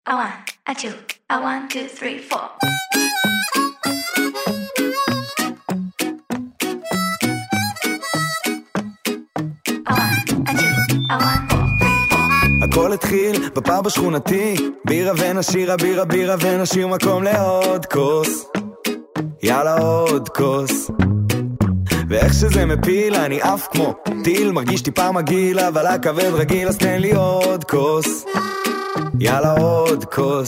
A one, a two, a 1, 2, 3, 4. A one, a two, a 1, 2, 3, 4. הכל התחיל בפאב השכונתי, בירה ונשיר, בירה בירה ונשיר, מקום לעוד כוס, יאללה עוד כוס. ואיך שזה מפיל אני אף כמו טיל, מרגיש טיפה מגעיל אבל הכבד רגיל, אז תן לי עוד כוס, יאללה עוד כוס.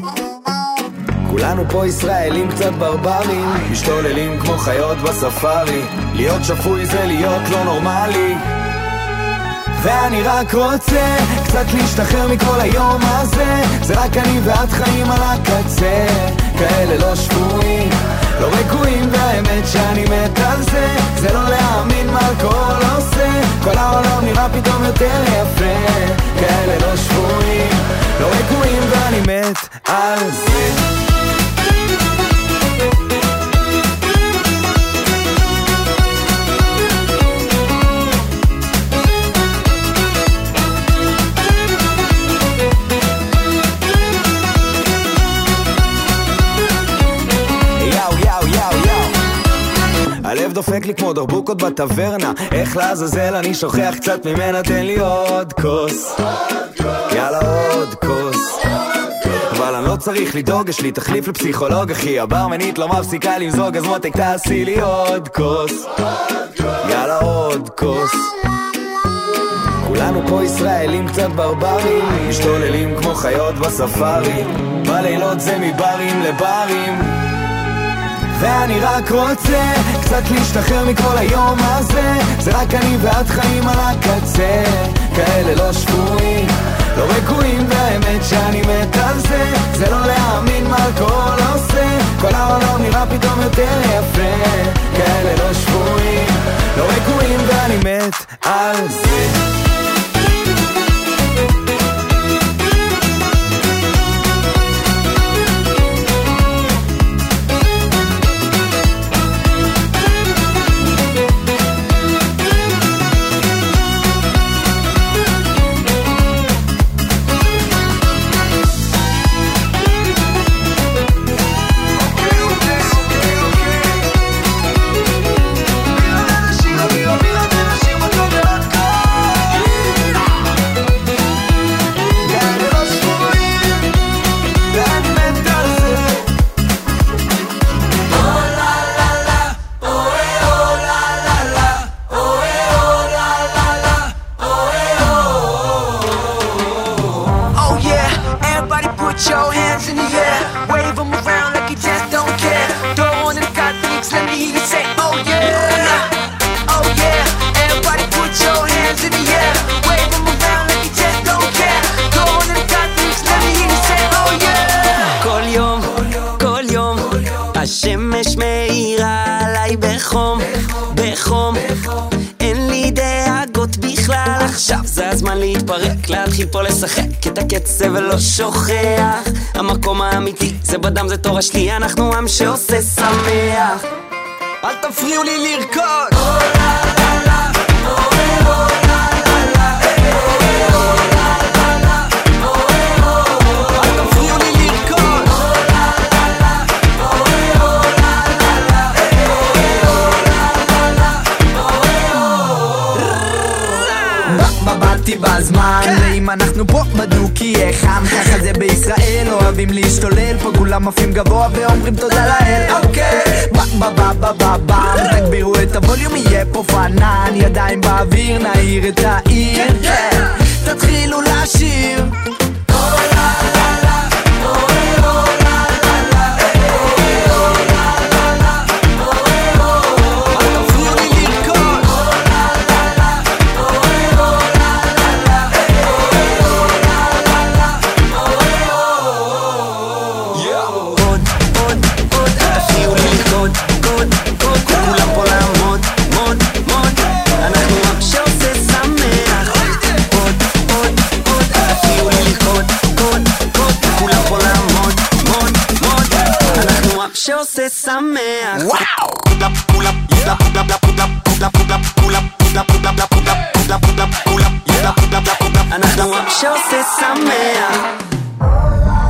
כולנו פה ישראלים קצת ברברים, משתוללים כמו חיות בספארי, להיות שפוי זה להיות לא נורמלי, ואני רק רוצה קצת להשתחרר מכל היום הזה, זה רק אני ואת חיים על הקצה, כאלה לא שפויים, לא רגועים, והאמת שאני מת על זה, זה לא להאמין מה הכל עושה, כל העולם נראה פתאום יותר יפה, כאלה לא שפויים, לא רגועים, ואני מת על זה. הלב דופק לי כמו דרבוקות בטברנה, איך לעזאזל אני שוכח קצת ממנה, תן לי עוד כוס, יאללה עוד כוס. אבל אני לא צריך לדאוג, יש לי תחליף לפסיכולוג אחי, הברמנית לא מפסיקה למזוג, אז מותק תעשי לי עוד כוס, יאללה עוד כוס. כולנו פה ישראלים קצת ברברים, משתוללים כמו חיות בספארי, בלילות זה מברים לברים, ואני רק רוצה קצת להשתחרר מכל היום הזה, זה רק אני ואת חיים על הקצה, כאלה לא שפויים, לא רגועים, והאמת שאני מת על זה, זה לא להאמין מה הכל עושה, כל העולם נראה פתאום יותר יפה, כאלה לא שפויים, לא רגועים, ואני מת על זה. השמש מאירה עליי בחום, בחום, אין לי דאגות בכלל, עכשיו זה הזמן להתפרק, להתחיל פה לשחק את הקצב ולא שוכח, המקום האמיתי זה בדם, זה תורה שלי, אנחנו עם שעושה שמח, אל תפריעו לי לרקוד. בזמן ואם אנחנו פה בדוקי חם, ככה זה בישראל, אוהבים להשתולל פה, כולם עפים גבוה ואומרים תודה לאל, אוקיי תגבירו את הווליום, יהיה פה פנן, ידיים באוויר, נעיר את העיר, תתחילו לשיר שעושה שמח. וואו! אנחנו עם שעושה שמח.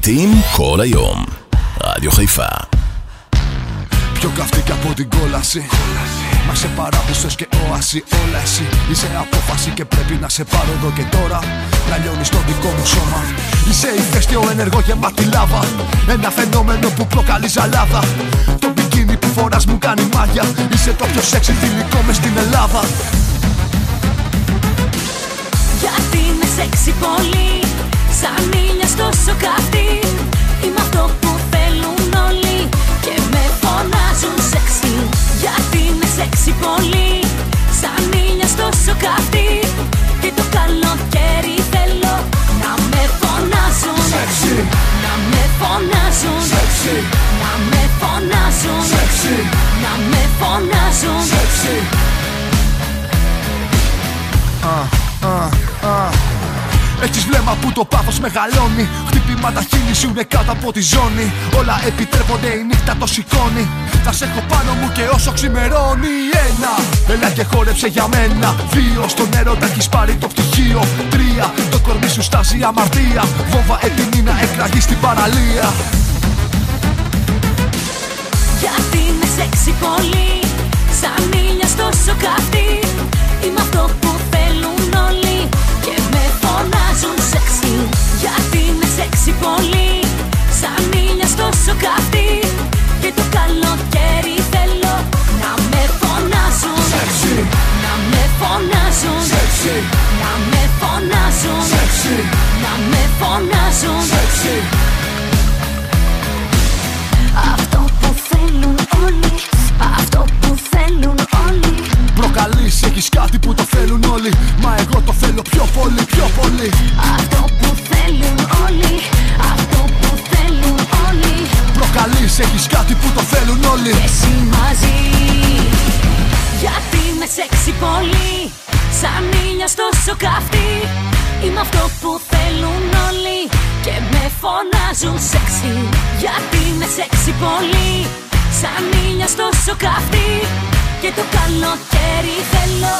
להיטים כל היום. רדיו חיפה. Πιο καυτή κι από την κόλαση. Μα σε παράδεισες και όαση. Όλα εσύ είσαι απόφαση και πρέπει να σε πάρω εδώ και τώρα. Να λιώνεις το δικό μου σώμα. Είσαι ηφαίστειο ενεργό γεμάτη λάβα. Ένα φαινόμενο που προκαλεί ζαλάδα. Το μπικίνι που φοράς μου κάνει μάγια. Είσαι το πιο σεξι θηλυκό μες στην Ελλάδα. Γιατί είμαι σεξι πολύ, σαν ήλιος τόσο καυτή. Είμαι αυτό που θέλουν όλοι και με φωνάζουν σεξι. Γιατί είμαι σεξι πολύ, σαν ήλιος τόσο καυτή. Και το καλοκαίρι θέλω να με φωνάζουν σεξι. Να με φωνάζουν σεξι. Να με φωνάζουν σεξι. Να με φωνάζουν σεξι. Έχεις βλέμμα που το πάθος μεγαλώνει. Χτυπήματα χείλη σου είναι κάτω από τη ζώνη. Όλα επιτρέπονται, η νύχτα το σηκώνει. Θα σε έχω πάνω μου και όσο ξημερώνει. 1, έλα και χόρεψε για μένα. 2, στον έρωτα έχεις πάρει το πτυχίο. 3, το κορμί σου στάζει αμαρτία. Βόμβα έτοιμη να εκραγεί στην παραλία. Γιατί είμαι σεξι πολύ, σαν ήλιος τόσο καυτή. Είμαι αυτό που θέλουν όλοι και με φωνάζουν σεξι. Γιατί είμαι σεξι πολύ, σαν ήλιος τόσο καυτή. Και το καλοκαίρι θέλω να με φωνάζουν σεξι. Να με φωνάζουν σεξι. Να με φωνάζουν σεξι. Να με φωνάζουν σεξι. Αυτό που θέλουν όλοι, αυτό που θέλουν όλοι. Προκαλείς, έχεις κάτι που το θέλουν όλοι. Μα εγώ το θέλω πιο πολύ, πιο πολύ. Αυτό που θέλουν όλοι, αυτό που θέλουν όλοι. Προκαλείς, έχεις κάτι που το θέλουν όλοι. Και εσύ μαζί. Γιατί είμαι σεξι πολύ, σαν ήλιος τόσο καυτή. Είμαι αυτό που θέλουν όλοι και με φωνάζουν σεξι. Γιατί είμαι σεξι πολύ, σαν ήλιος τόσο καυτή. Και το καλοκαίρι θέλω.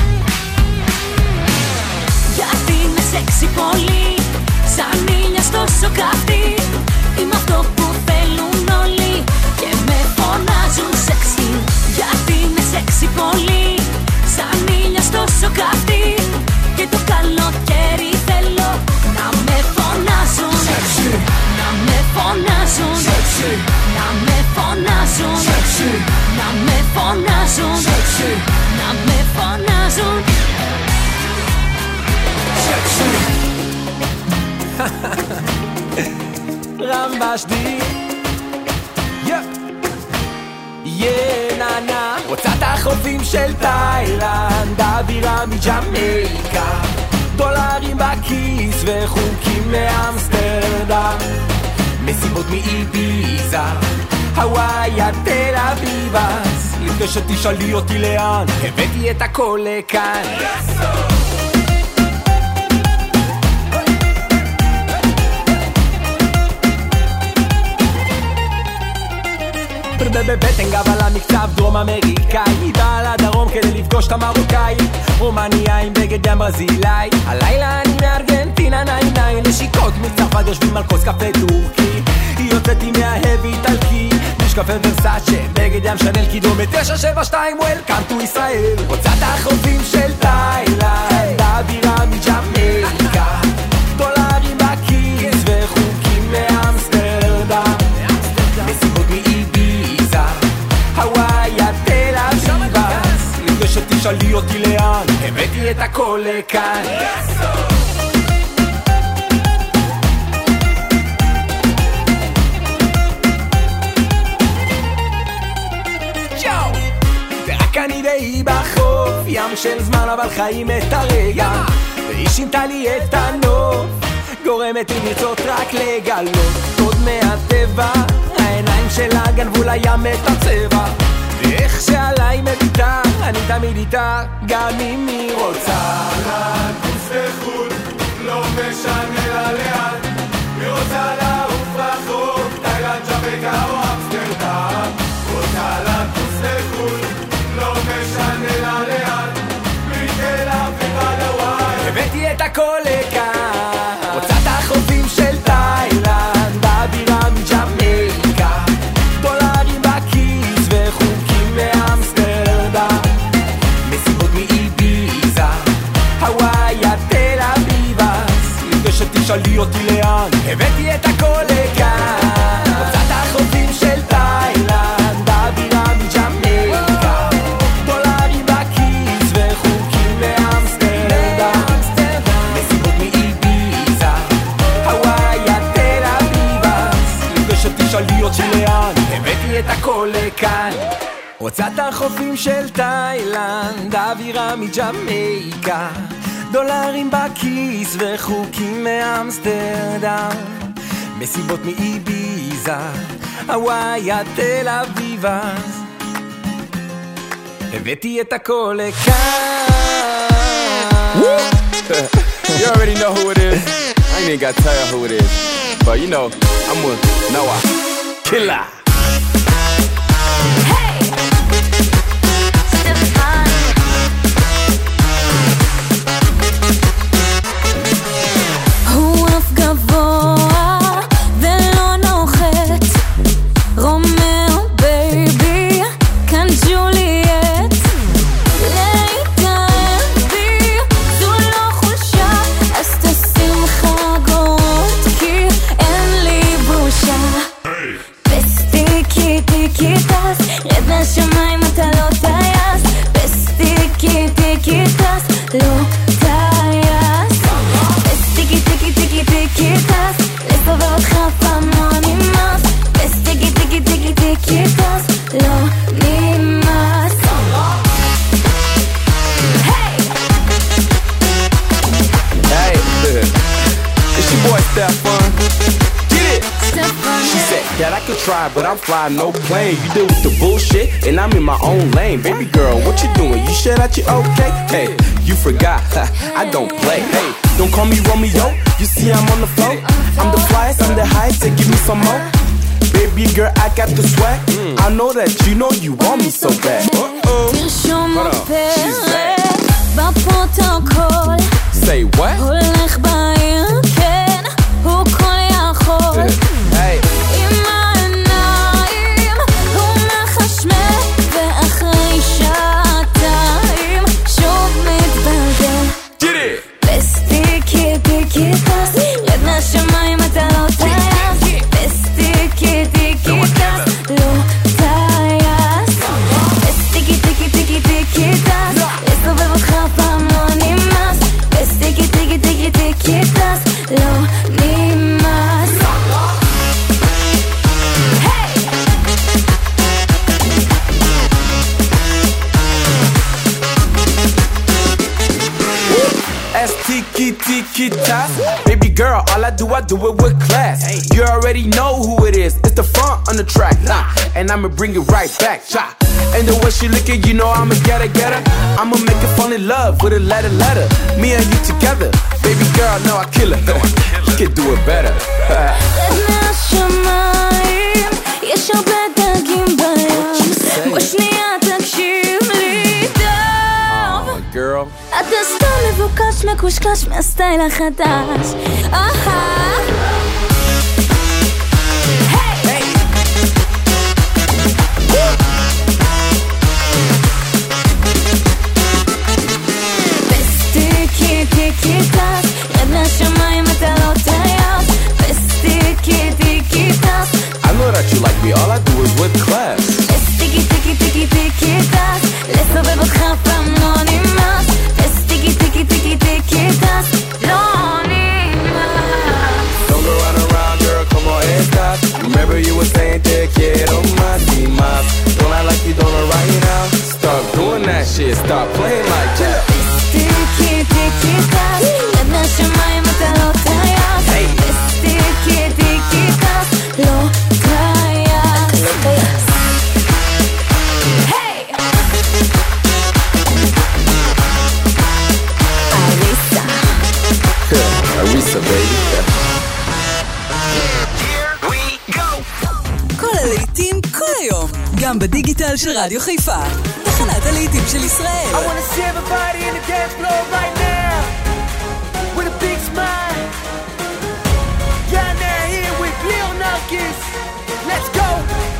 Γιατί είμαι σεξι πολύ, σαν ήλιος τόσο καυτή. Είμαι αυτό που θέλουν όλοι και με φωνάζουν σεξι. Γιατί είμαι σεξι πολύ, σαν ήλιος τόσο καυτή. Και το καλοκαίρι θέλω να με φωνάζουν σεξι. Να με φωνάζουν σεξι. Να με φωνάζουν σεξι. Να με φωνάζουν σεξι. Να με φωνάζουν σεξι. רמבשדי יננה רוצה את החופים של תאילנד הבירה מג'מייקה דולרים בכיס וחוקים מאמסטרדם מסיבות מאיביזה הוואי עד תל אביב אז לפני שתשאלי אותי לאן הבאתי את הכל לכאן בבטן גב על המקצב דרום אמריקאי בא לדרום כדי לפגוש את המרוקאי רומניה עם בגד ים ברזילאי הלילה אני מארגנטינה נעים נעים נשיקות מצרפת יושבים על כוס קפה טורקי היא יוצאת עם מאהב איטלקי משקפה ורסאצ'ה בגד ים שנל קידומת 972 וולקאם טו ישראל רוצה את החופים של תאילנד הבירה מג'מייקה דולרים בכיס וחוקים מאמסטרדם מסיבות מאיביזה הוואי עד תל אביב לפני שתשאלי אותי לאן הבאתי את הכל לכאן ורק אני והיא בחוף ים של זמן אבל חיים את הרגע והיא שינתה לי את הנוף גורמת לי לרצות רק לגלות עוד מהטבע העיניים שלה גנבו לים את הצבע ואיך שעליי מביטה אני תמיד איתה גם אם היא רוצה לטוס לחו"ל לא משנה לה לאן היא רוצה לעוף רחוק תאילנד ג'מייקה או אמסטרדם רוצה לטוס לחו"ל לא משנה לה לאן מתל אביב עד הוואי הבאתי את הכל לכאן רוצה את החופים של תאילנד תשאלי אותי לאן הבאתי את הכל לכאן הוצאת החופים של תאילנד האווירה מג'מייקה דולרים בכיס וחוקים לאמסטרדם מסיבות מאיביזה הוואי עד תל אביב לפני שתשאלי אותי לאן הבאתי את הכל לכאן הוצאת החופים של תאילנד האווירה מג'מייקה דולרים בכיס וחוקים מאמסטרדם מסיבות מאיביזה הוואי עד תל אביב הבאתי את הכל לכאן You already know who it is. I ain't even gotta tell you who it is. But you know, I'm with Noah Killer. But I'm flying no plane. You deal with the bullshit, and I'm in my own lane. Baby girl, what you doing? You sure that you okay? Hey, you forgot, I don't play. Hey, don't call me Romeo. You see I'm on the floor. I'm the flyest, I'm the highest. Say give me some more. Baby girl, I got the swag. I know that you know you want me so bad. תרשום פרק בפרוטוקול. Say what? הולך בעיר, כן, הוא כל יכול. Hey. השמיים אתה לא טייס פסטיקי טיקי טס לא טייס פסטיקי טיקי טיקי טיקי טס לסובב אותך פעם לא נמאס פסטיקי טיקי טיקי טיקי טס לא נמאס Tiki tiki tas. Baby girl, all I do it with class. You already know who it is. It's the front on the track, and I'ma bring it right back. And the way she looking, you know I'ma get her. I'ma make her fall in love with a letter. Me and you together, baby girl, no I kill her. You can do it better. השמיים יש הרבה דגים בים בשנייה תקשיב לי טוב girl אתה סתם מבוקש מקושקש מהסטייל החדש פסטיקי טיקי טס יד לשמיים אתה לא טייס פסטיקי טיקי טס I know that you like me, all I do is with class פסטיקי טיקי טיקי טיקי טס לסובב אותך פעם לא נמאס פסטיקי טיקי טיקי טיקי טס לא נמאס Don't go around girl, come on and stop Remember you were saying te quiero más y más Don't act like you don't know right now Stop doing that shit, stop playing like that פסטיקי טיקי טס יד לשמיים אתה לא טייס פסטיקי טיקי טס לא טייס Arisa baby כל הלהיטים כל היום גם בדיגיטל של רדיו חיפה תחנת הלהיטים של ישראל I wanna see everybody in the dance floor right now with a big smile Yeah, now here with Lil Narkis Let's go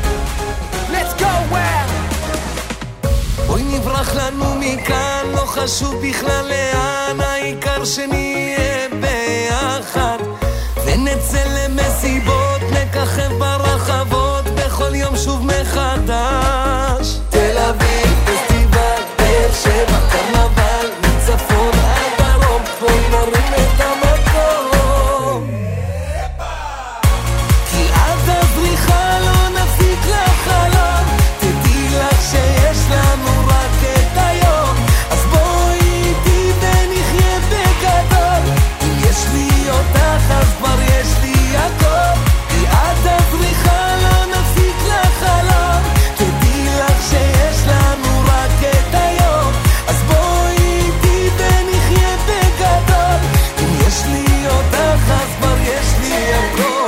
wow בואי נברח לנו מכאן לא חשוב בכלל לאן העיקר שנהיה ביחד נצא למסיבות, נככב ברחבות, בכל יום שוב מחדש. תל אביב, פסטיבל, באר שבע, קרנבל, מצפון עד דרום, בואי נרים את המקום. כי עד הזריחה לא נפסיק לחלום, תדעי לך שיש לנו רק את היום, אז בואי איתי ונחיה בגדול. אם יש לי אותך אז כבר יש לי הכל, כי עד הזריחה לא נפסיק לחלום, תדעי לך שיש לנו רק את היום, אז בואי איתי ונחיה בגדול. אם יש לי אותך אז כבר יש לי הכל.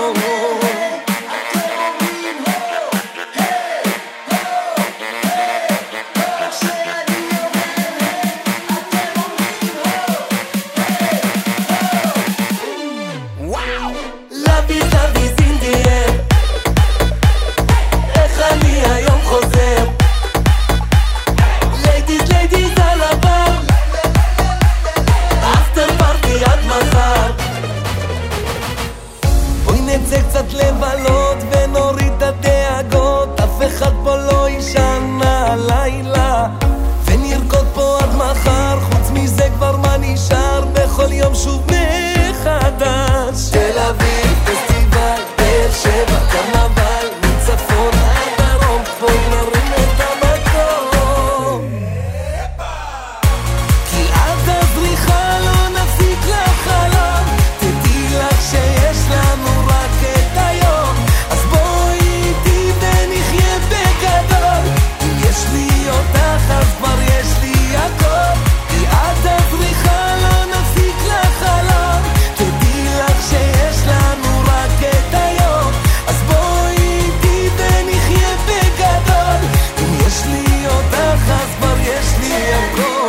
לבי לבי זינדיאל, איך אני היום חוזר, ליידיז ליידיז על הבר, אפטר פארטי עד מחר. בואי נצא קצת לבלות ונוריד את הדאגות, אף אחד פה לא ישן הלילה, ונרקוד פה עד מחר. חוץ מזה כבר מה נשאר, בכל יום שוב מחדש. תל אביב, פסטיבל, באר שבע, קרנבל, מצפון עד דרום, בואי נרים את המקום. כי עד הזריחה לא נפסיק לחלום, תדעי לך שיש לנו רק את היום, אז בואי איתי ונחיה בגדול. אם יש לי אותך אז כבר יש לי הכל, כי עד הזריחה לא נפסיק לחלום, תדעי לך שיש לנו רק את היום, אז בואי איתי ונחיה בגדול. אם יש לי אותך אז כבר יש לי הכל.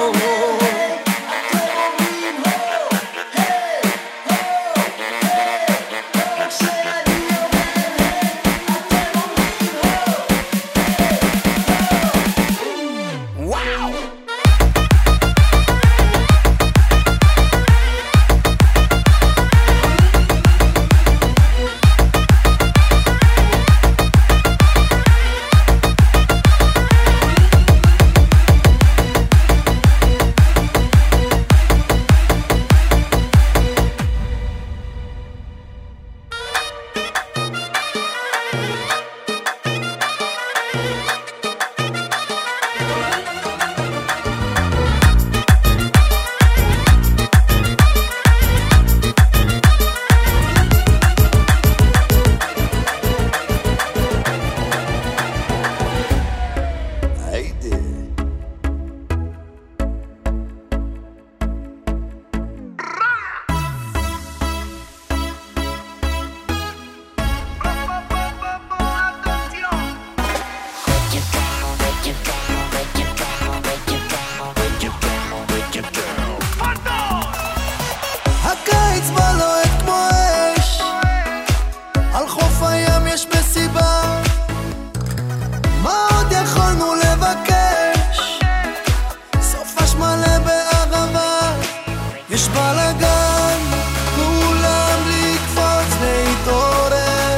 הקיץ בא לוהט כמו אש, על חוף הים יש מסיבה, מה עוד יכולנו לבקש? סופש מלא בערבה, יש בלגן, כולם לקפוץ להתעורר,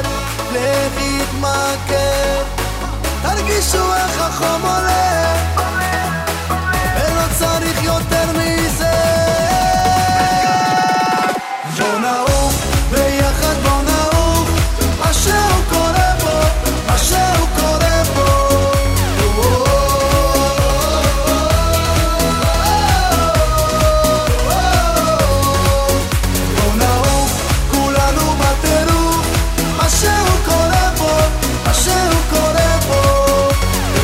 להתמכר, תרגישו איך החום עולה, ולא צריך יותר מזה. בוא נעוף ביחד, בוא נעוף, משהו קורה פה, משהו קורה פה. בוא נעוף כולנו בטירוף, משהו קורה פה, משהו קורה פה.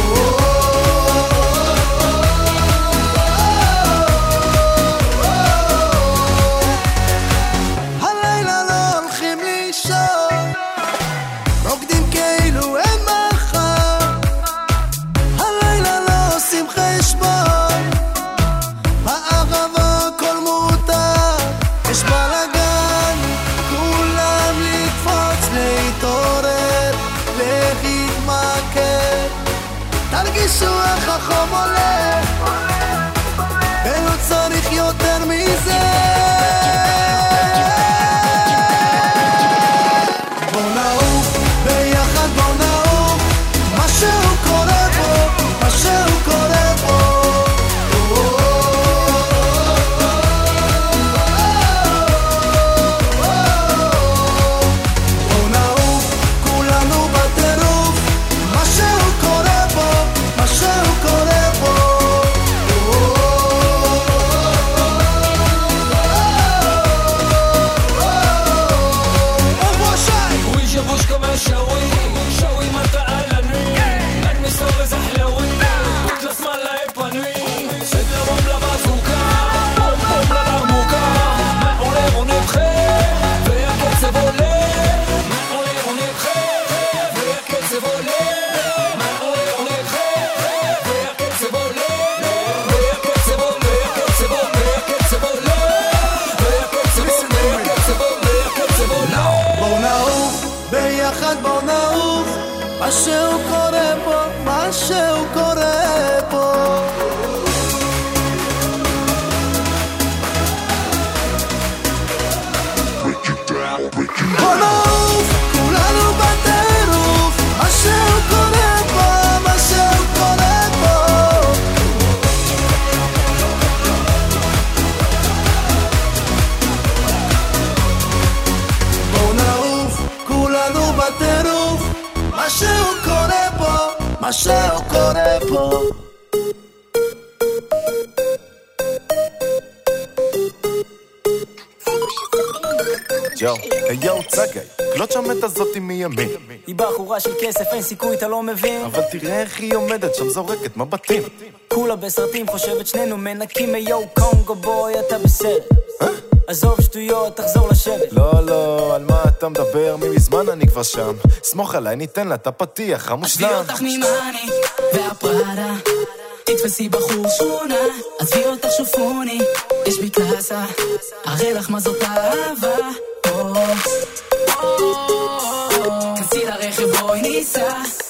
משהו קורה פה. יאו צגי, קלוט שם את הזאתי מימין. היא בחורה של כסף, אין סיכוי, אתה לא מבין. אבל תראה איך היא עומדת שם זורקת מבטים. כולה בסרטים חושבת שנינו מנקים. יאו קונגו בוי, אתה בסרט. עזוב שטויות, תחזור לשבת. לא, על מה אתה מדבר? מזמן אני כבר שם. סמוך עליי, ניתן לה את הפתיח המושלם. עזבי אותך ממני והפרדה, תתפסי בחור שונה. עזבי אותך שופוני, יש בי קלאסה, הרי לך מה זאת אהבה. כנסי לרכב בואי ניסע,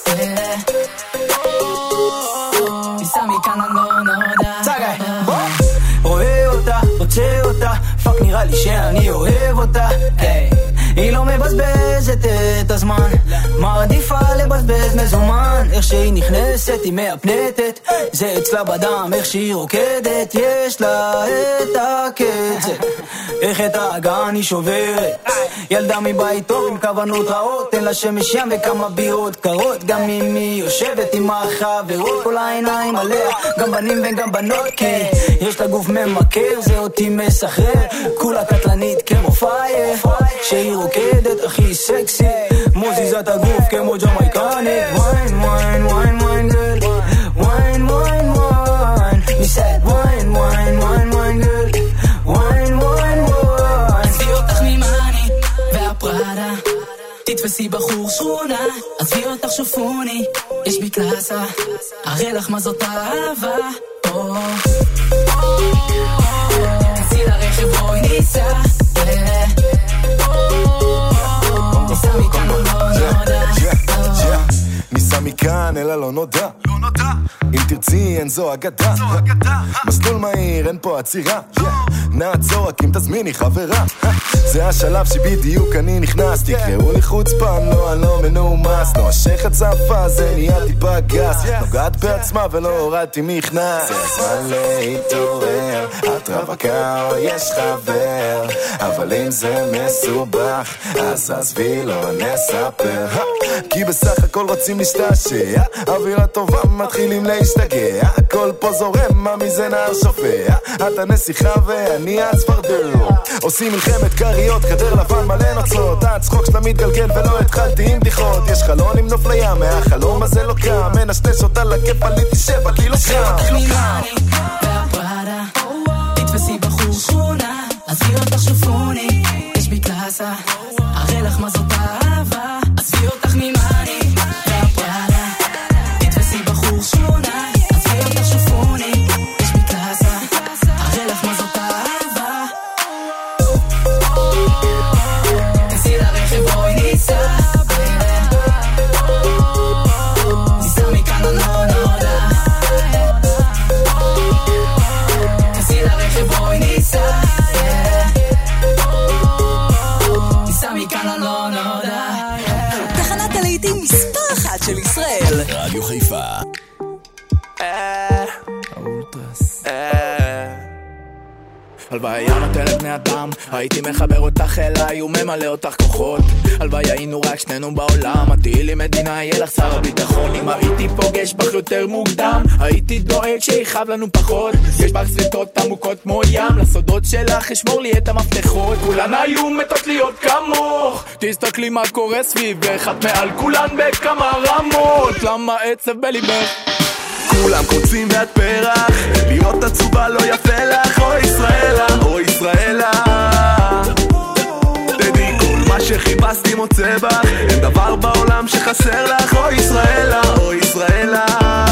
ניסע מכאן אני לא נודע. צגי, רואה אותה, רוצה אותה, פאק נראה לי שאני אוהב אותה. היא לא מבזבזת את הזמן, מעדיפה לבזבז מזומן. איך שהיא נכנסת היא מהפנטת, זה אצלה בדם, איך שהיא רוקדת, יש לה את הקצב, איך את האגן היא שוברת. ילדה מבית טוב עם כוונות רעות, אין לה שמש ים וכמה בירות קרות. גם אם היא יושבת עם החברות, כל העיניים עליה, גם בנים וגם בנות, כי יש לה גוף ממכר, זה אותי מסחרר. כולה קטלנית כמו פייר, שהיא רוקדת הכי סקסי, מוזיזת הגוף כמו ג'מייקנית. ויין ויין ויין ויין גרל, ויין ויין ויין, היא said ויין ויין ויין ויין גרל, ויין ויין ויין. עזבי אותך ממני והפרדה, תתפסי בחור שונה. עזבי אותך שופוני, יש בי קלאסה, הרי לך מה זאת אהבה. כנסי לרכב בואי ניסע, ניסע מכאן או לא נודע. ניסע מכאן אלא לא נודע. אם תרצי אין זו אגדה, מסלול מהיר אין פה עצירה. נעצור רק אם תזמיני חברה, זה השלב שבדיוק אני נכנס. תקראו לי חוצפן, לא אני לא מנומס, נושכת שפה זה נהיה טיפה גס, נוגעת בעצמה ולא הורדתי מכנס. זה הזמן להתעורר, את רווקה או יש חבר, אבל אם זה מסובך אז עזבי לא נספר, כי בסך הכל רוצים להשתעשע, אווירה טובה מתחילים להשתגע, הכל פה זורם, מה מזה נער שופע, אתה נסיכה ואני הצפרדר, עושים מלחמת קריות, חדר לבן מלא נוצות, הצחוק שלה מתגלגל ולא התחלתי עם בדיחות, יש חלון עם נוף לים, מהחלום הזה לא קם, מנשנש אותה לכיף עליתי 7 קילוגרם. והפרדה, תתפסי בחור שכונה, עזבי אותך שופוני, יש בי קלאסה, הרי לך מה זאת אהבה. עזבי אותך ממני והפרדה, תתפסי בחור שכונה, עזבי אותך שופוני, יש בי קלאסה, הרי לך מה זאת אהבה. כנסי לרכב בואי ניסע, ניסע מכאן או לא נודע. כנסי לרכב בואי ניסע, ניסע מכאן או לא נודע. תחנת הלהיטים מספר 1 של ישראל, רדיו חיפה. הלוויה נותנת בני אדם, הייתי מחבר אותך אליי וממלא אותך כוחות. הלוויה היינו רק שנינו בעולם, עתיד לי מדינה יהיה לך שר הביטחון. אם הייתי פוגש בך יותר מוקדם, הייתי דואג שיחב לנו פחות. יש בך סריטות עמוקות כמו ים, לסודות שלך אשמור לי את המפתחות. כולן היו מתות להיות כמוך, תסתכלי מה קורה סביבך, את מעל כולן בכמה רמות, למה עצב בליבך? כולם קוצים ואת פרח, להיות עצובה לא יפה לך, או ישראלה, או ישראלה. תדעי כל מה שחיפשתי מוצא בך, אין דבר בעולם שחסר לך, או ישראלה, או ישראלה.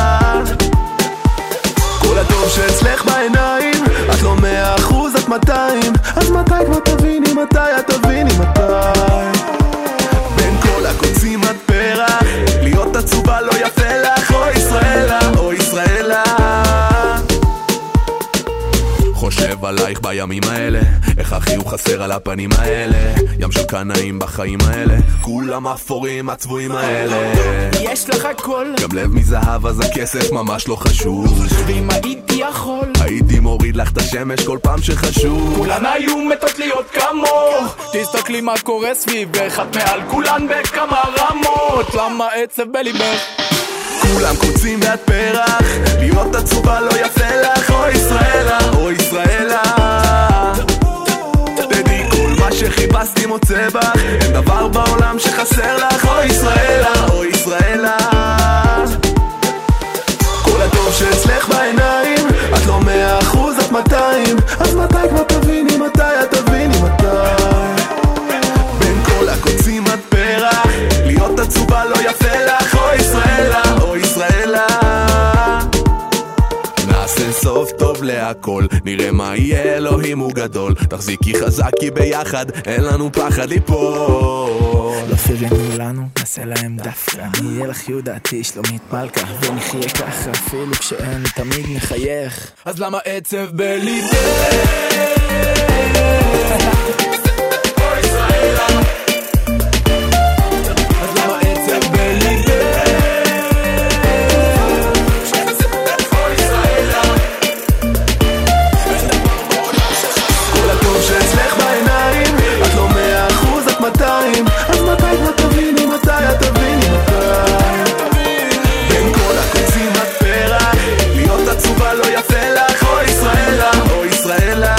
כל הטוב שאצלך בעיניים, את לא 100%, את 200, אז מתי כבר תביני מתי, את תביני מתי. בין כל הקוצים את פרח, להיות עצובה לא יפה לך, או ישראלה, או ישראלה. חושב עלייך בימים האלה, איך החיוך חסר על הפנים האלה, ים של קנאים בחיים האלה, כולם אפורים הצבועים האלה. יש לך הכל, גם לב מזהב אז הכסף ממש לא חשוב, ואם הייתי יכול, הייתי מוריד לך את השמש כל פעם שחשוב. כולן היו מתות להיות כמוך, תסתכלי מה קורה סביבך, את מעל כולן בכמה רמות, למה עצב בליבך? כולם קוצים ואת פרח, להיות עצובה לא יפה לך. או ישראלה, או ישראלה, תדעי כל מה שחיפשתי מוצא בך, אין דבר בעולם שחסר לך. או ישראלה, או ישראלה, כל הטוב שאצלך בעיניים, את לא 100%, את 200. אז מתי כבר תביני, מתי את תביני, מתי? בין כל הקוצים את פרח, להיות עצובה לא יפה לך. או ישראלה, או ישראלה, נעשה סוף טוב להכל, נראה מה יהיה, אלוהים הוא גדול. תחזיקי חזק כי ביחד אין לנו פחד ליפול. לא פרגנו לנו, נעשה להם דווקא, אני אהיה לך יהודתי שלומית מלכה, ונחיה ככה אפילו כשאין תמיד נחייך. אז למה עצב בליבך? או ישראלה, אז למה עצב בליבך? או ישראלה, כל הטוב שאצלך בעיניים, את לא 100%, את 200. אז מתי כבר תביני, מתי את תביני, מתי? בין כל הקוצים את פרח, להיות עצובה לא יפה לך. או ישראלה, או ישראלה,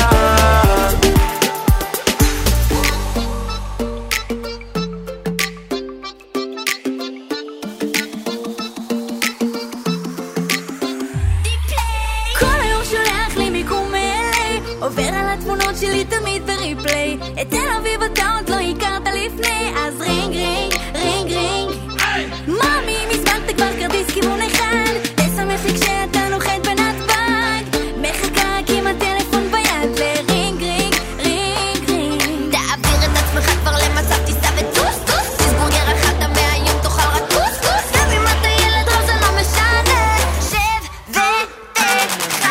כל היום שולח לי מיקום מלא, עובר על התמונות שלי תמיד בריפליי. את תל אביב אתה עוד לא הכרת לפני, אז רינג רינג רינג רינג, מאמי מזמן תקבר כרטיס כיוון אחד, תסמס לי כשאתה נוחת בנתב"ג, מחכה כי עם הטלפון ביד לרינג רינג רינג רינג. תעביר את עצמך כבר למצב טיסה וטוס טוס, תסבורגר אחת מהיום תאכל רק טוס טוס, גם אם אתה ילד רב זה לא משנה, שב ותחכה.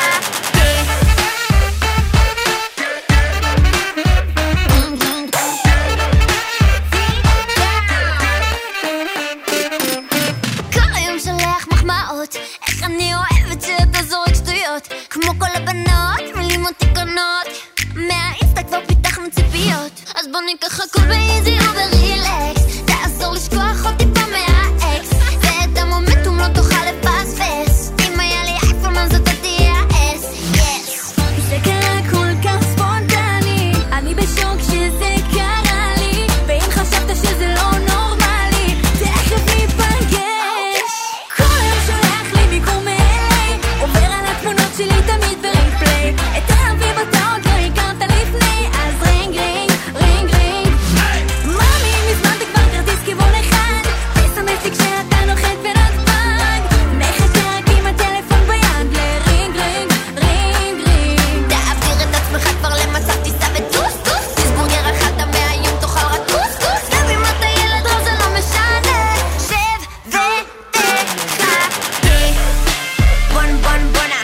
כל היום שולח מחמאות, איך אני אוהבת שאתה זורק שטויות, כמו כל הבנות, מילים ותיקונות, מהאינסטה כבר פיתחנו ציפיות, אז בוא ניקח הכל באיזי וברילקס, תעזור לשכוח אותי פה מהאקס, ואת המומנטום לא תוכל לפספס, אם היה לי אייפון אז אתה תהיה אס, יס. זה קרה כל כך ספונטני, אני בשוק שזה קרה לי, ואם חשבת שזה לא נורמלי, תכף ניפגש. כל היום שולח לי מיקום מלא, עובר על התמונות שלי תמיד בריפליי. את תל אביב אתה עוד לא הכרת לפני, אז רינג רינג רינג רינג, מאמי מזמן תקבר כרטיס כיוון אחד, תסמס לי כשאתה נוחת בנתב"ג, מחכה רק עם הטלפון ביד לרינג רינג רינג רינג. תעביר את עצמך כבר למצב טיסה וטוס טוס, תסבורגר אחת מהיום תאכל רק טוס טוס, גם אם אתה ילד רב זה לא משנה, שב ותחכה. בון בון בונה,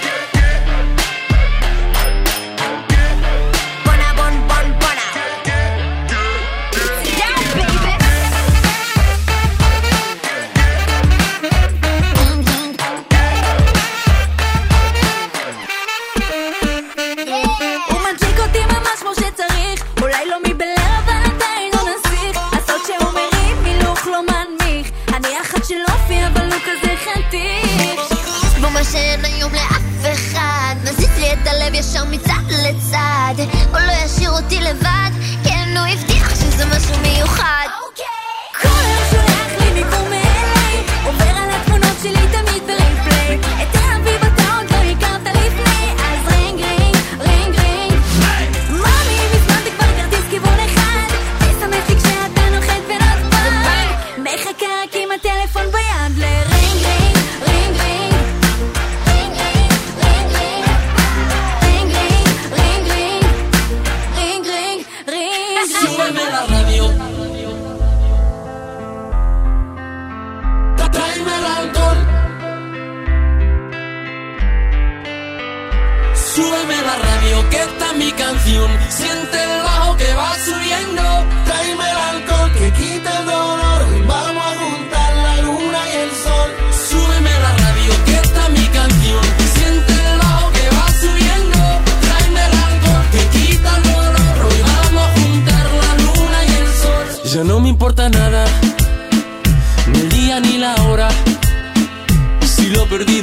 בונה בון בון בונה, yeah baby. הוא מדליק אותי ממש כמו שצריך, אולי לא מבלר אבל עדיין לא נסיך, הסוד שהוא מרים מילוך לא מנמיך, אני אחת של אופי אבל הוא כזה חתיך, כמו מה שאין היום לאף אחד, מזיז לי את הלב ישר מצד לצד, הוא לא ישאיר אותי לבד, כן הוא הבטיח שזה משהו מיוחד. כל היום שולח לי מיקום מלא, עובר על התמונות שלי תמיד בריפליי. את תל אביב אתה עוד לא הכרת לפני, אז רינג רינג רינג רינג, מאמי מזמן תקבר כרטיס כיוון אחד, תסמס לי כשאתה נוחת בנתב"ג, מחכה רק עם הטלפון ביד לרינג רינג רינג רינג, רינג רינג רינג רינג רינג רינג רינג רינג רינג רינג.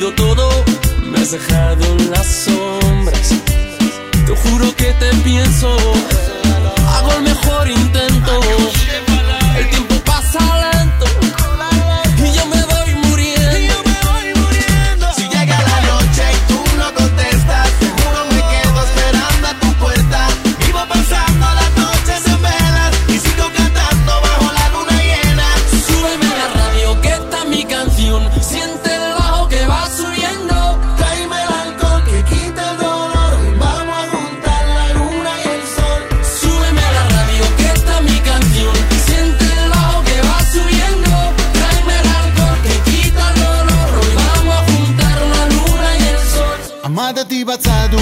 perdido todo, me has dejado en las sombras. Te juro que te pienso, hago el mejor intento. El tiempo pasa lento y yo me voy muriendo. Si llega la noche y tú no contestas, seguro me quedo esperando a tu puerta. Vivo pasando las noches en velas y sigo cantando bajo la luna llena. Súbeme la radio que está mi canción, siente el bajo que va subiendo. Tráeme el alcohol que quita el dolor y vamos a juntar la luna y el sol. Súbeme la radio que está mi canción, siente el bajo que va subiendo. Tráeme el alcohol que quita el dolor, hoy vamos a juntar la luna y el sol. עמדתי בצד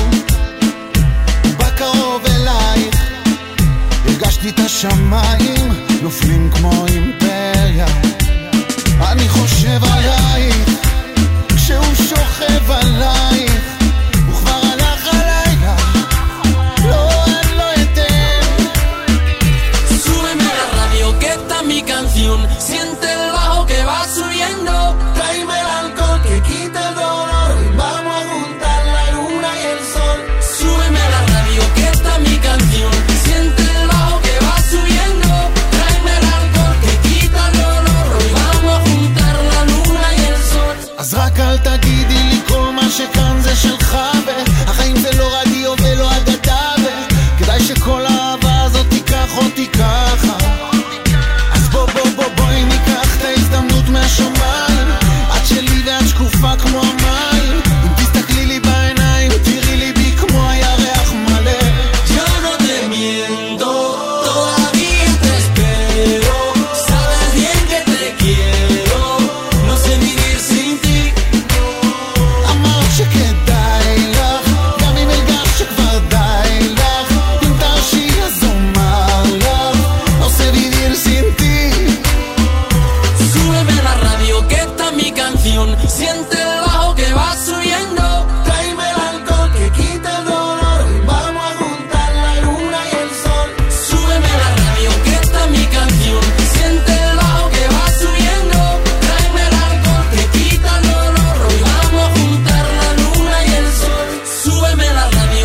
ובקרוב אלייך הרגשתי את השמיים נופלים כמו אימפריה. אני חושב עלייך כשהוא שוכב עלייך וכבר הלך הלילה, לא אני לא אתן. Súbeme la radio que está mi canción, siente el bajo que va subiendo. Tráeme el alcohol que quita el dolor y vamos a juntar la luna y el sol. Súbeme la radio que está mi canción, siente el bajo que va subiendo. Tráeme el alcohol que quita el dolor, hoy vamos a juntar la luna y el sol. אז רק אל תגידי לי כל מה שכאן זה שלך והחיים זה לא רדיו ולא אגדה וכדאי שכל האהבה הזאת תיקח אותי ככה. אז בואי ניקח את ההזדמנות מהשמיים, את שלי ואת שקופה כמו המים. אם תסתכלי לי בעיניים תראי לי בי כמו הירח מלא. Yo no te miento, todavía te espero. Sabes bien que te quiero, no sé vivir sin ti. אמרת שכדאי לך, גם אם הרגשת שכבר די לך. אם תרשי אז אומר לך, no sé vivir sin ti. Súbeme la radio que está mi canción, siente el bajo que va subiendo. Tráeme el alcohol que quita el dolor y vamos a juntar la luna y el sol. Súbeme la radio que está mi canción, siente el bajo que va subiendo. Tráeme el alcohol que quita el dolor, hoy vamos a juntar la luna y el sol. Súbeme la radio.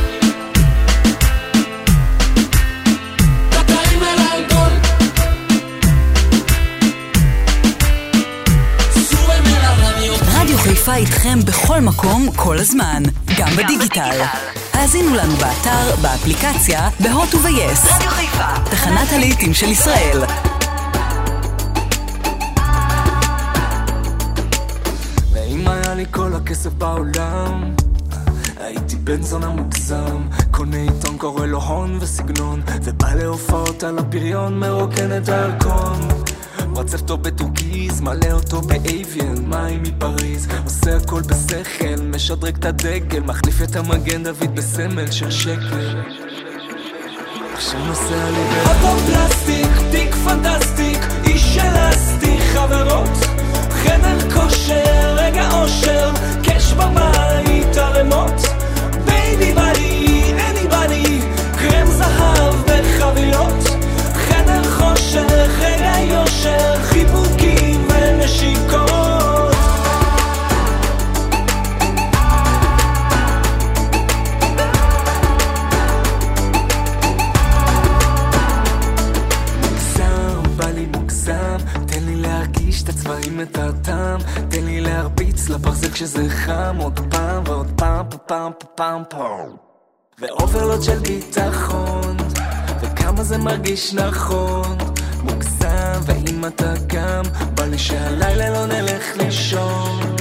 Tráeme el alcohol. súbeme la radio. רדיו חיפה איתכם בכל מקום, כל הזמן, גם בדיגיטל. האזינו לנו באתר, באפליקציה, בהוט וביס. רדיו חיפה, תחנת הלהיטים של ישראל. ואם היה לי כל הכסף בעולם, הייתי בן זונה מוגזם, קונה עיתון, קורא לו הון וסגנון, ובא להופעות על הפריון, מרוקן את האלכון. מצב טוב בטורקיז, מלא אותו באייביאן, מים מפריז, עושה הכל בשכל, משדרג את הדגל, מחליף את המגן דוד בסמל של שקל. עכשיו נוסע לי באוטו פלסטיק, תיק פנטסטיק, איש אלסטי, חברות, חדר כושר, רגע אושר, קש בבית, הרמות, בייבי בדי, אניבדי, קרם זהב בחבילות, חדר חושך, רגע יושר, חיבוקים ונשיקות. מוגזם, בא לי מוגזם, תן לי להרגיש את הצבעים, את הטעם, תן לי להרביץ לברזל כשזה חם, עוד פעם ועוד פעם, פעם, פעם, פעם. ואוברלוד של ביטחון, וכמה זה מרגיש נכון, מוגזם, ואם אתה גם, בא לי שהלילה לא נלך לישון.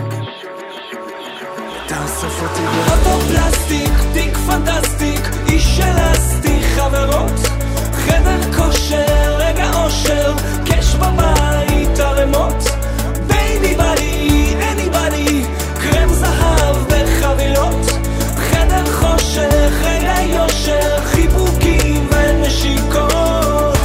תאסוף אותי באוטו פלסטיק, תיק פנטסטיק, איש אלסטי, חברות, חדר כושר, רגע אושר, קש בבית, הרמות, בייבי בדי, אניבדי, קרם זהב בחבילות, חדר חושך, רגע יושר, חיבוקים ונשיקות.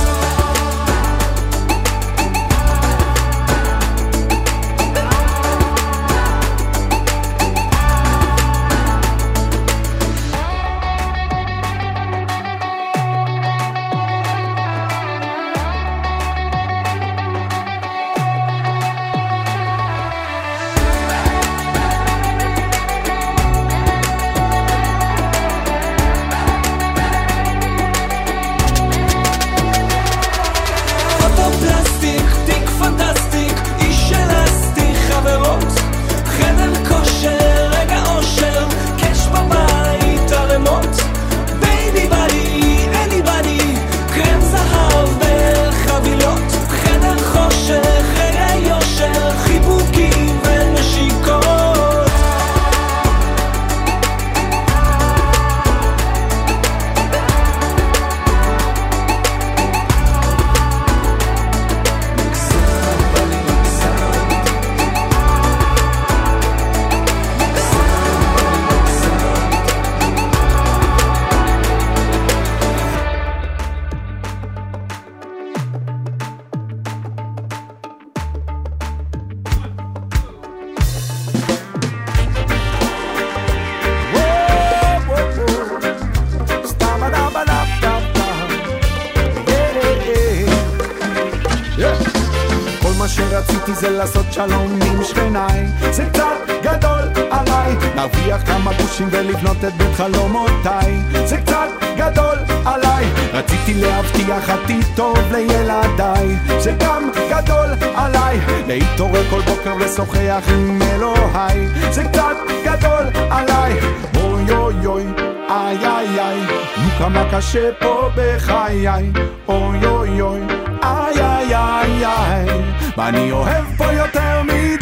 רציתי זה לעשות שלום עם שכניי, זה קצת גדול עליי, להרוויח כמה גושים ולבנות את בית חלומותיי, זה קצת גדול עליי, רציתי להבטיח עתיד טוב לילדיי, זה גם גדול עליי, להתעורר כל בוקר ושוחח עם אלוהי, זה קצת גדול עליי, אוי אוי אוי איי איי איי, כמה קשה פה בחיי, אוי אוי אוי איי איי איי איי, ואני אוהב פה יותר מדי,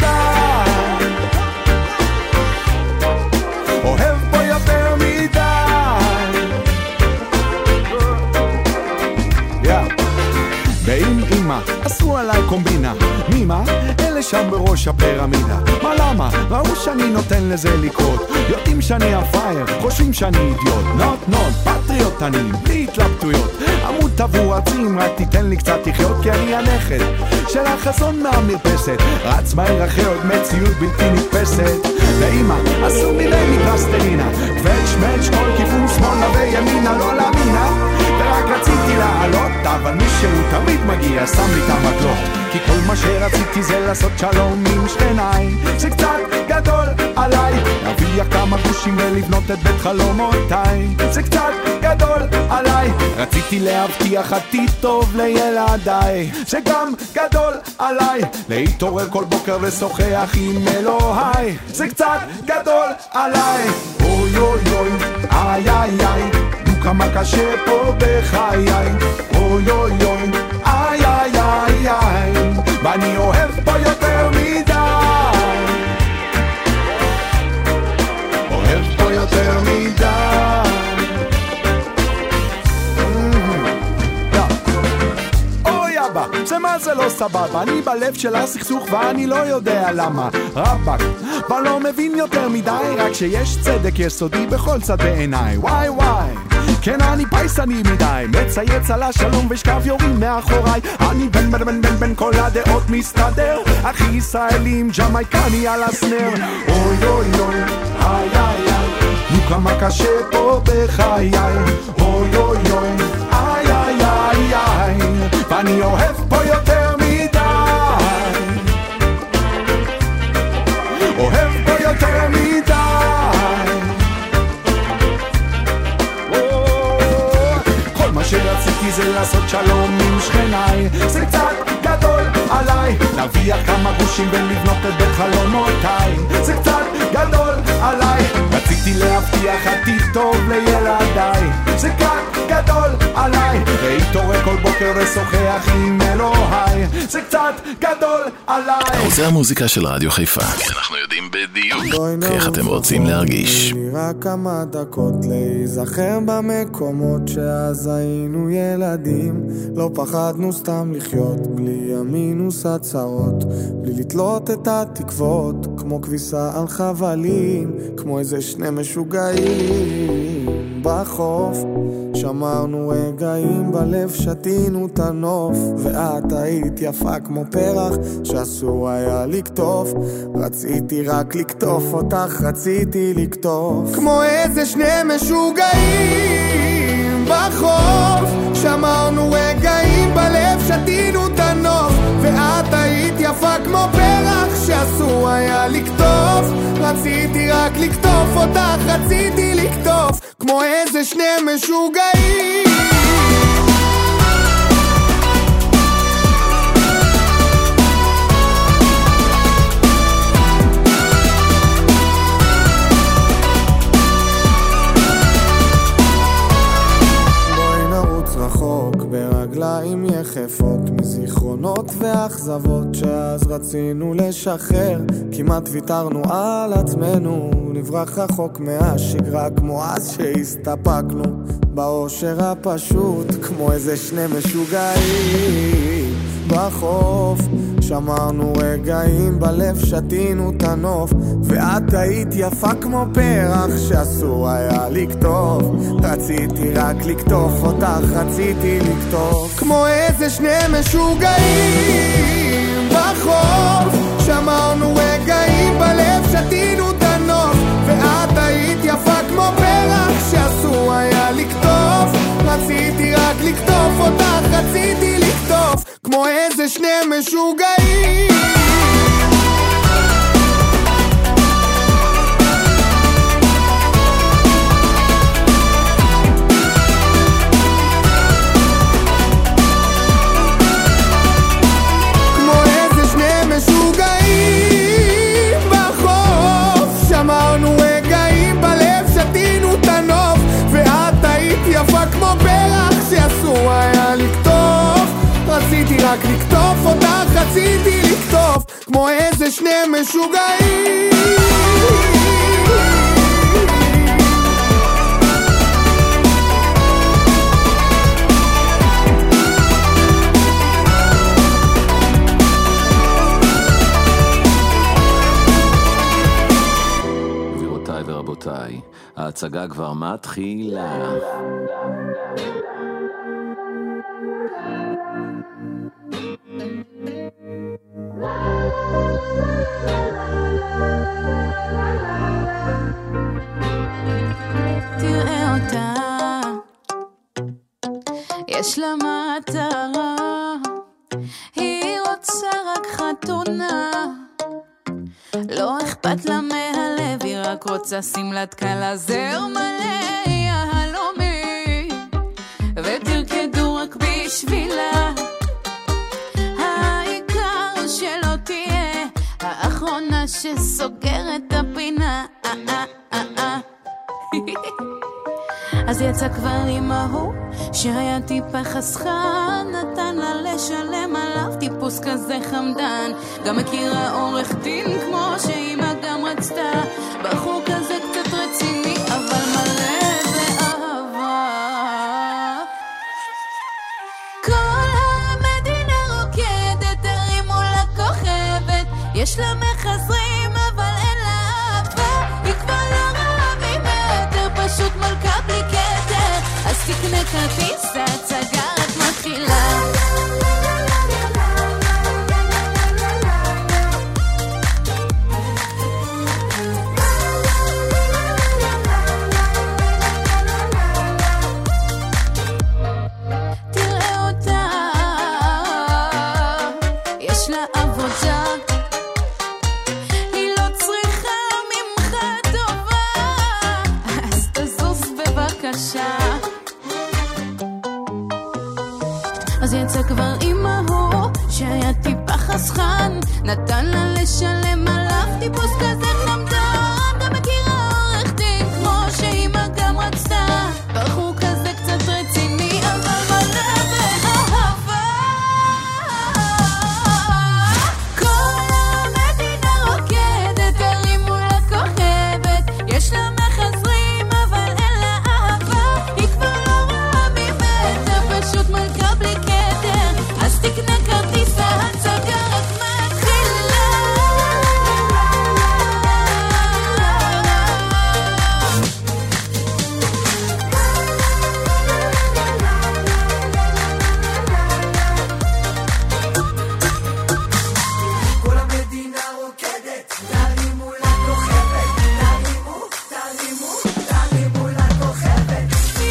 אוהב פה יותר מדי, ועם אמא עשו עליי קומבינה, מימה אלה שם בראש הפירמידה, מה למה? ראו שאני נותן לזה לקרות, יודעים שאני הפייר, חושבים שאני אידיוט, נוט פטריוט אני, בלי התלבטויות, עמוד תבור עצים, רק תיתן לי קצת לחיות, כי אני הנכד של החזון מהמרפסת, רץ מהר אחרי עוד מציאות בלתי נתפסת, ואמא עשו מיני מפלסטלינה, קווץ' מצ' כל כיוון שמאלה וימינה, לא להמינה, ורק רציתי לעלות, אבל מישהו תמיד מגיע, שם לי את המקלות, כי כל מה שרציתי זה לעשות שלום עם שכניי, זה קצת גדול עליי, להרוויח כמה גושים ולבנות את בית חלומותיי, זה קצת גדול עליי, רציתי להבטיח עתיד טוב לילדיי, זה גם גדול עליי, להתעורר כל בוקר ושוחח עם אלוהי, זה קצת גדול עליי, אוי אוי אוי איי איי איי, כמה קשה פה בחיי, אוי אוי אוי איי איי איי איי, ואני אוהב פה יותר מדי, אוהב פה יותר מדי, אוי אבא, זה מה זה לא סבבה, אני בלב של הסכסוך ואני לא יודע למה, רבק, אבל לא מבין יותר מדי, רק שיש צדק יסודי בכל צד בעיניי, וואי וואי, כן אני פייסני מדי, מצייץ על השלום ושקף יורים מאחוריי, אני בן כל הדעות מסתדר, אחי ישראלי עם ג'מייקני על הסנר, אוי אוי אוי איי איי איי, נו כמה קשה פה בחיי, אוי אוי אוי איי איי איי איי, ואני אוהב פה יותר מדי, אוהב פה יותר מדי, מה שרציתי זה לעשות שלום עם שכניי, זה קצת גדול עליי, להרוויח כמה גושים ולבנות את בית חלומותיי, זה קצת גדול עליי, רציתי להבטיח עתיד טוב לילדיי, זה קצת גדול עליי, להתעורר כל בוקר ושוחח עם אלוהי, זה קצת גדול עליי. ערוצי המוזיקה של רדיו חיפה, אנחנו יודעים בדיוק איך אתם רוצים להרגיש. רק כמה דקות להיזכר במקומות שאז היינו ילדים, לא פחדנו סתם לחיות בלי המינוס הצרות, בלי לתלות את התקוות כמו כביסה על חבלים, כמו איזה שני משוגעים בחוף, שמרנו רגעים בלב, שתינו את הנוף, ואת היית יפה כמו פרח שאסור היה לקטוף, רציתי רק לקטוף אותך, רציתי לקטוף כמו איזה שני משוגעים בחוף, שמרנו רגעים בלב, שתינו את הנוף, ואת היית יפה כמו פרח שאסור היה לקטוף, רציתי רק לקטוף אותך, רציתי לקטוף כמו איזה שני משוגעים. ברגליים יחפות מזיכרונות ואכזבות שאז רצינו לשחרר, כמעט ויתרנו על עצמנו, נברח רחוק מהשגרה כמו אז שהסתפקנו באושר הפשוט, כמו איזה שני משוגעים בחוף, שמרנו רגעים בלב, שתינו את הנוף, ואת היית יפה כמו פרח שאסור היה לקטוף, רציתי רק לקטוף אותך, רציתי לקטוף כמו איזה שני משוגעים בחוף, שמרנו רגעים בלב, שתינו את הנוף, ואת היית יפה כמו פרח שאסור היה לקטוף, רציתי רק לקטוף אותך, רציתי לקטוף כמו איזה שני משוגעים. רציתי לקטוף כמו איזה שני משוגעים. גבירותיי ורבותיי, ההצגה כבר מתחילה. תראה אותה, יש לה מטרה, היא רוצה רק חתונה, לא אכפת לה מהלב, היא רק רוצה סמלת קלה, זר מלא יהלומי, ותרקדו רק בשבילה, העיקר שלא תהיה האחרונה שסוגרת את הפינה. אז יצא כבר עם ההוא שהיה טיפה חסכן, נתן לה לשלם עליו טיפוס כזה חמדן, גם מכירה עורך דין כמו שאמא גם רצתה, בחור כזה קצת רציני אבל מלא באהבה. כל המדינה רוקדת, הרימו לה כוכבת, יש לה מחזרים אבל אין לה אהבה, היא כבר לא רעה ממטר, פשוט מלכה בלי כתר, אז תקנה כרטיס, ההצגה רק מתחילה. תראה אותה, יש לה עבודה, היא לא צריכה ממך טובה, אז תזוז בבקשה. אז יצא כבר עם ההוא שהיה טיפה חסכן, נתן לה לשלם עליו טיפוס כזה חמדן, גם מכירה עורך דין כמו שאמא גם רצתה, בחור כזה קצת רציני אבל מלא באהבה. כל המדינה רוקדת, הרימו לה כוכבת, יש לה מחזרים אבל אין לה אהבה, היא כבר לא רעה ממטר, פשוט מלכה בלי כתר, אז תקנה כרטיס, ההצגה רק מתחילה. כל המדינה רוקדת, תרימו לה כוכבת, תרימו, תרימו, תרימו לה כוכבת.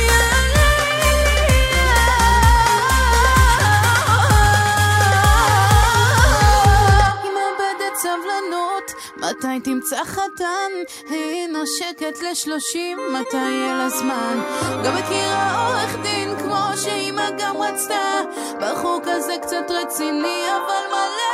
היא מאבדת סבלנות, מתי תמצא חתן, היא נושקת ל30, מתי יהיה לה זמן, גם מכירה עורך דין כמו שאמא גם רצתה, בחור כזה קצת רציני אבל מלא